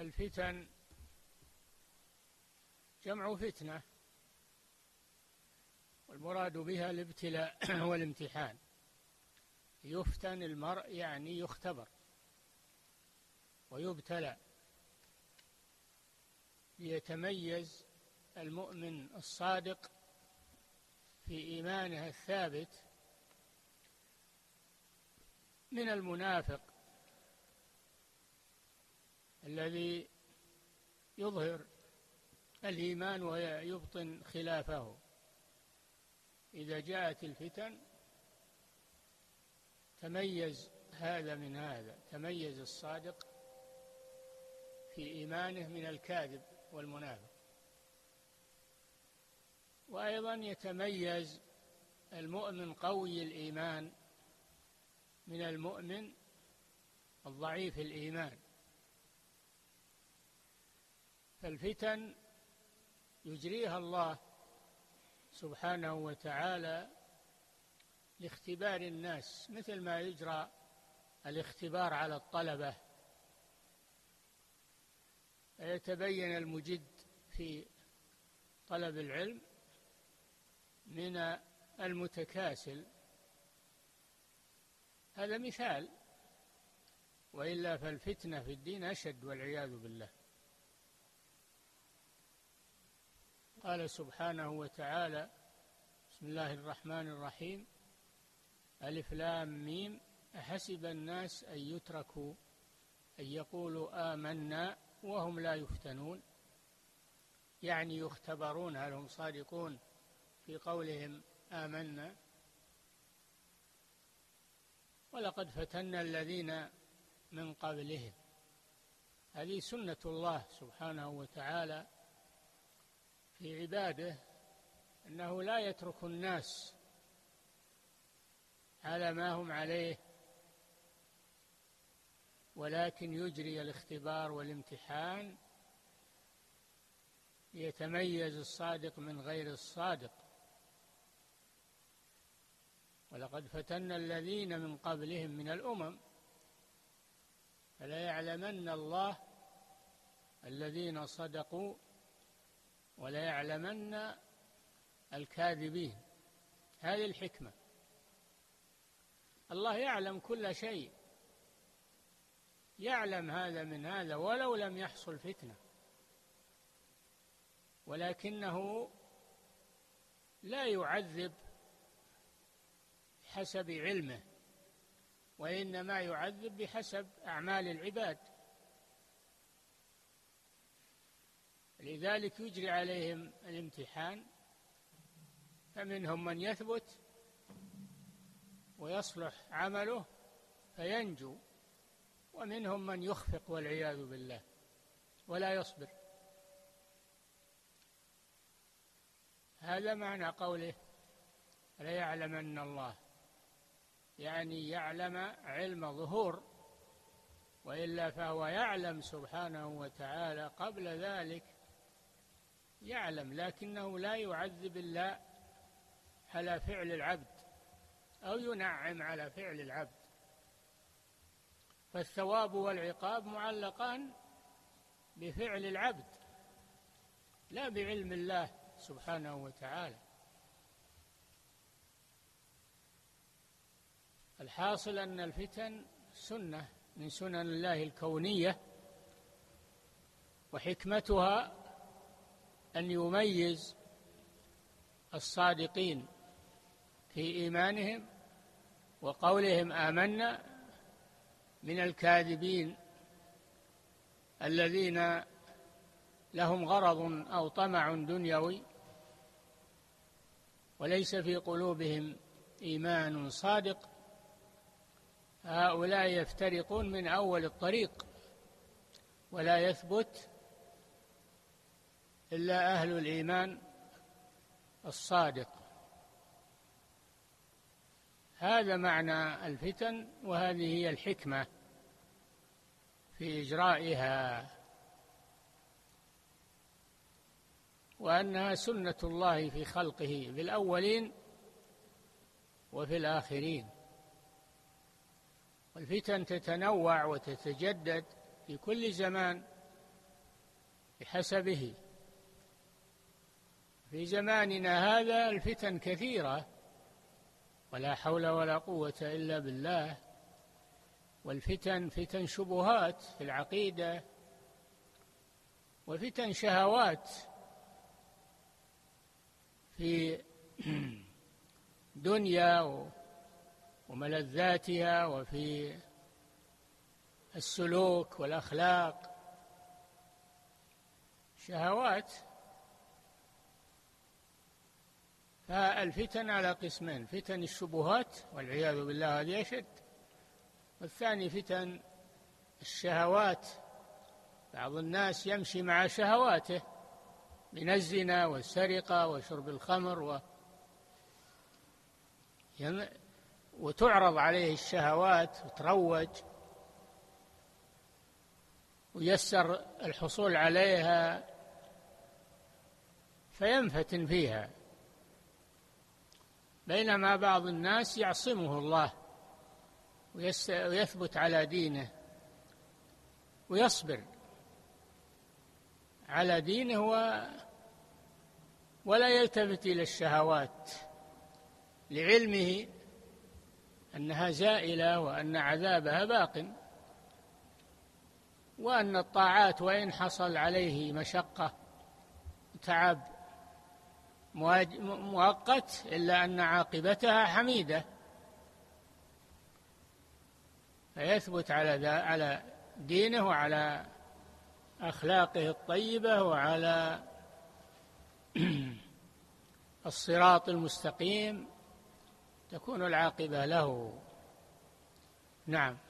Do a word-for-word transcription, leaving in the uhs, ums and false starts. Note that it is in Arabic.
الفتن جمع فتنة، والمراد بها الابتلاء والامتحان. يفتن المرء يعني يختبر ويبتلى ليتميز المؤمن الصادق في إيمانه الثابت من المنافق الذي يظهر الإيمان ويبطن خلافه. إذا جاءت الفتن تميز هذا من هذا، تميز الصادق في إيمانه من الكاذب والمنافق. وأيضا يتميز المؤمن قوي الإيمان من المؤمن الضعيف الإيمان. فالفتن يجريها الله سبحانه وتعالى لاختبار الناس، مثل ما يجرى الاختبار على الطلبة، فيتبين المجد في طلب العلم من المتكاسل. هذا مثال، وإلا فالفتنة في الدين أشد والعياذ بالله. قال سبحانه وتعالى: بسم الله الرحمن الرحيم، ألف لام ميم، أحسب الناس أن يتركوا أن يقولوا آمنا وهم لا يفتنون، يعني يختبرون هل هم صادقون في قولهم آمنا. ولقد فتنا الذين من قبلهم. هذه سنة الله سبحانه وتعالى في عباده، أنه لا يترك الناس على ما هم عليه، ولكن يجري الاختبار والامتحان ليتميز الصادق من غير الصادق. ولقد فتنا الذين من قبلهم من الأمم فلا يعلمن الله الذين صدقوا ولا يعلمن الكاذبين. هذه الحكمة. الله يعلم كل شيء، يعلم هذا من هذا ولو لم يحصل فتنة، ولكنه لا يعذب حسب علمه، وإنما يعذب بحسب أعمال العباد. لذلك يجري عليهم الامتحان، فمنهم من يثبت ويصلح عمله فينجو، ومنهم من يخفق والعياذ بالله ولا يصبر. هذا معنى قوله لا يعلمن الله، يعني يعلم علم ظهور، وإلا فهو يعلم سبحانه وتعالى قبل ذلك، يعلم، لكنه لا يعذب إلا على فعل العبد أو ينعم على فعل العبد. فالثواب والعقاب معلقان بفعل العبد لا بعلم الله سبحانه وتعالى. الحاصل أن الفتن سنة من سنن الله الكونية، وحكمتها أن يميز الصادقين في إيمانهم وقولهم آمنا من الكاذبين الذين لهم غرض أو طمع دنيوي وليس في قلوبهم إيمان صادق. هؤلاء يفترقون من أول الطريق، ولا يثبت إلا أهل الإيمان الصادق. هذا معنى الفتن، وهذه هي الحكمة في إجرائها، وأنها سنة الله في خلقه في الأولين وفي الآخرين. والفتن تتنوع وتتجدد في كل زمان بحسبه. في زماننا هذا الفتن كثيرة، ولا حول ولا قوة إلا بالله. والفتن فتن شبهات في العقيدة، وفتن شهوات في دنيا وملذاتها، وفي السلوك والأخلاق، شهوات. فالفتن على قسمين: فتن الشبهات والعياذ بالله هذه أشد، والثاني فتن الشهوات. بعض الناس يمشي مع شهواته من الزنا والسرقة وشرب الخمر و... وتعرض عليه الشهوات وتروج ويسر الحصول عليها فينفتن فيها، بينما بعض الناس يعصمه الله ويثبت على دينه ويصبر على دينه و... ولا يلتفت إلى الشهوات، لعلمه أنها زائلة وأن عذابها باق، وأن الطاعات وإن حصل عليه مشقة تعب مؤقت إلا أن عاقبتها حميدة، فيثبت على على دينه وعلى أخلاقه الطيبة وعلى الصراط المستقيم، تكون العاقبة له. نعم.